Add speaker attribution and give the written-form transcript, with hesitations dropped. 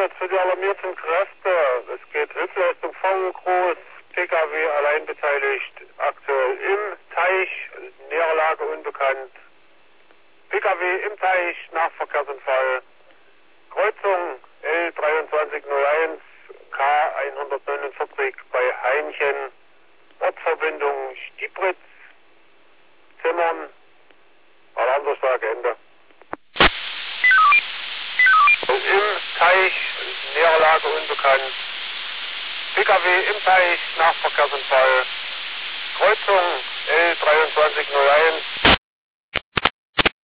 Speaker 1: Einsatz für die alarmierten Kräfte. Es geht Hilfsleistung Fanggroß, PKW allein beteiligt, aktuell im Teich, nähere Lage unbekannt. PKW im Teich, Nachverkehrsunfall, Kreuzung L2301, K149 bei Heinchen, Ortsverbindung Stiebritz, Zimmern, Alarmdurchsage Ende. Im Teich, nähere Lage unbekannt. PKW im Teich, Nachverkehrsunfall. Kreuzung L2301.